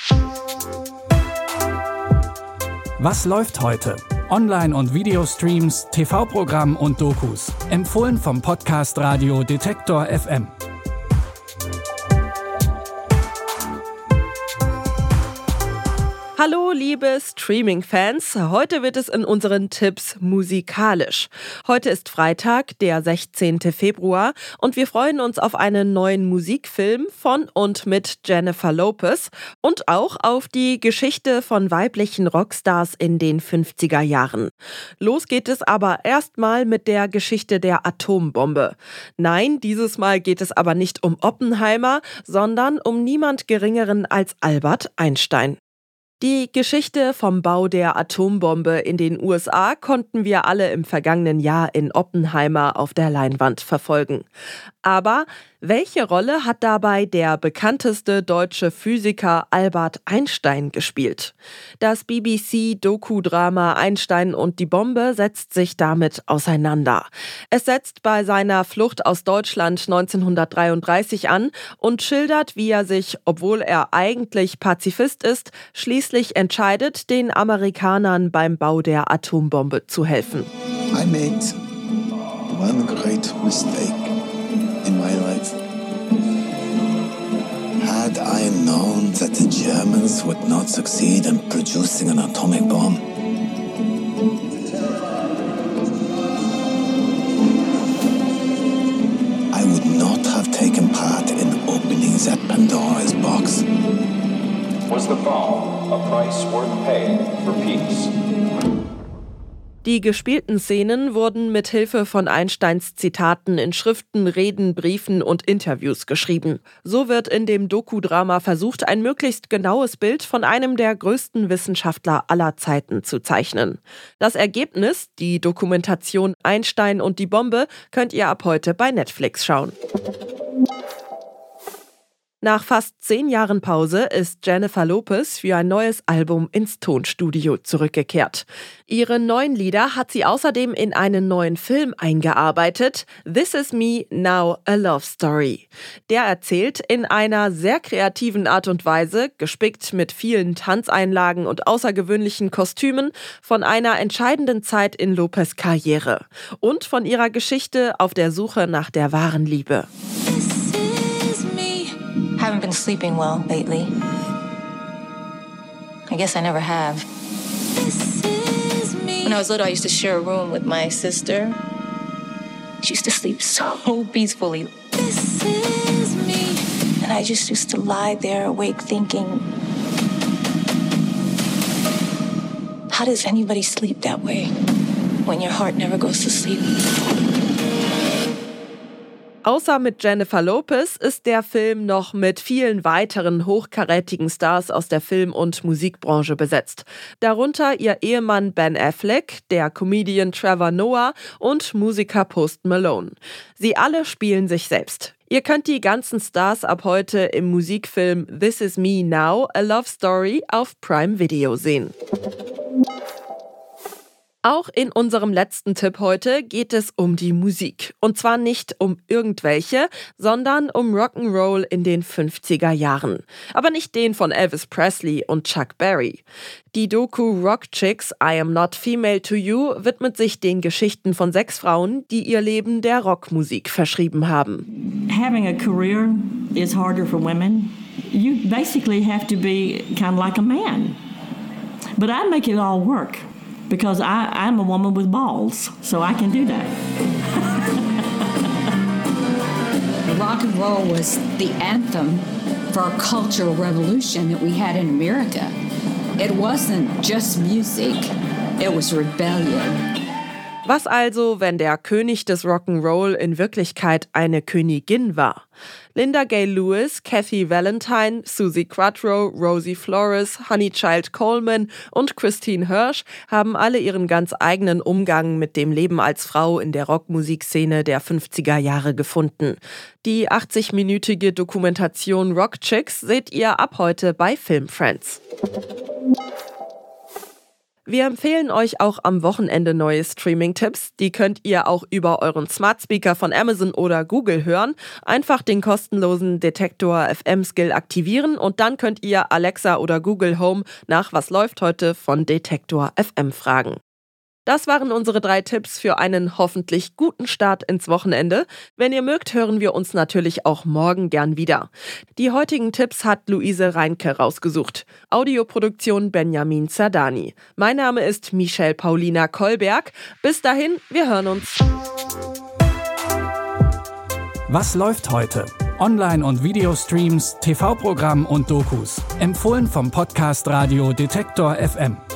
Was läuft heute? Online- und Videostreams, TV-Programm und Dokus. Empfohlen vom Podcast Radio Detektor FM. Hallo liebe Streaming-Fans, heute wird es in unseren Tipps musikalisch. Heute ist Freitag, der 16. Februar und wir freuen uns auf einen neuen Musikfilm von und mit Jennifer Lopez und auch auf die Geschichte von weiblichen Rockstars in den 50er Jahren. Los geht es aber erstmal mit der Geschichte der Atombombe. Nein, dieses Mal geht es aber nicht um Oppenheimer, sondern um niemand Geringeren als Albert Einstein. Die Geschichte vom Bau der Atombombe in den USA konnten wir alle im vergangenen Jahr in Oppenheimer auf der Leinwand verfolgen. Aber welche Rolle hat dabei der bekannteste deutsche Physiker Albert Einstein gespielt? Das BBC-Doku-Drama Einstein und die Bombe setzt sich damit auseinander. Es setzt bei seiner Flucht aus Deutschland 1933 an und schildert, wie er sich, obwohl er eigentlich Pazifist ist, schließlich entscheidet, den Amerikanern beim Bau der Atombombe zu helfen. I made one great mistake in my life. Had I known that the Germans would not succeed in producing an atomic bomb, I would not have taken part in opening that Pandora's box. Was the bomb a price worth paying for peace? Die gespielten Szenen wurden mit Hilfe von Einsteins Zitaten in Schriften, Reden, Briefen und Interviews geschrieben. So wird in dem Dokudrama versucht, ein möglichst genaues Bild von einem der größten Wissenschaftler aller Zeiten zu zeichnen. Das Ergebnis, die Dokumentation Einstein und die Bombe, könnt ihr ab heute bei Netflix schauen. Nach fast 10 Jahren Pause ist Jennifer Lopez für ein neues Album ins Tonstudio zurückgekehrt. Ihre neuen Lieder hat sie außerdem in einen neuen Film eingearbeitet, This Is Me, Now a Love Story. Der erzählt in einer sehr kreativen Art und Weise, gespickt mit vielen Tanzeinlagen und außergewöhnlichen Kostümen, von einer entscheidenden Zeit in Lopez' Karriere und von ihrer Geschichte auf der Suche nach der wahren Liebe. Haven't been sleeping well lately. I guess I never have. When I was little, I used to share a room with my sister. She used to sleep so peacefully. And I just used to lie there awake thinking, how does anybody sleep that way when your heart never goes to sleep? Außer mit Jennifer Lopez ist der Film noch mit vielen weiteren hochkarätigen Stars aus der Film- und Musikbranche besetzt. Darunter ihr Ehemann Ben Affleck, der Comedian Trevor Noah und Musiker Post Malone. Sie alle spielen sich selbst. Ihr könnt die ganzen Stars ab heute im Musikfilm This Is Me Now, a Love Story auf Prime Video sehen. Auch in unserem letzten Tipp heute geht es um die Musik. Und zwar nicht um irgendwelche, sondern um Rock'n'Roll in den 50er Jahren. Aber nicht den von Elvis Presley und Chuck Berry. Die Doku Rock Chicks, I Am Not Female to You widmet sich den Geschichten von 6 Frauen, die ihr Leben der Rockmusik verschrieben haben. Having a career is harder for women. You basically have to be kind of like a man. But I make it all work. Because I'm a woman with balls, so I can do that. Rock and roll was the anthem for a cultural revolution that we had in America. It wasn't just music, it was rebellion. Was also, wenn der König des Rock'n'Roll in Wirklichkeit eine Königin war? Linda Gay Lewis, Kathy Valentine, Suzi Quatro, Rosie Flores, Honeychild Coleman und Christine Hirsch haben alle ihren ganz eigenen Umgang mit dem Leben als Frau in der Rockmusikszene der 50er Jahre gefunden. Die 80-minütige Dokumentation Rock Chicks seht ihr ab heute bei Film Friends. Wir empfehlen euch auch am Wochenende neue Streaming-Tipps. Die könnt ihr auch über euren Smart Speaker von Amazon oder Google hören. Einfach den kostenlosen Detektor FM-Skill aktivieren und dann könnt ihr Alexa oder Google Home nach Was läuft heute von Detektor FM fragen. Das waren unsere 3 Tipps für einen hoffentlich guten Start ins Wochenende. Wenn ihr mögt, hören wir uns natürlich auch morgen gern wieder. Die heutigen Tipps hat Luise Reinke rausgesucht. Audioproduktion Benjamin Zerdani. Mein Name ist Michelle Paulina Kolberg. Bis dahin, wir hören uns. Was läuft heute? Online- und Videostreams, TV-Programm und Dokus. Empfohlen vom Podcast Radio Detektor FM.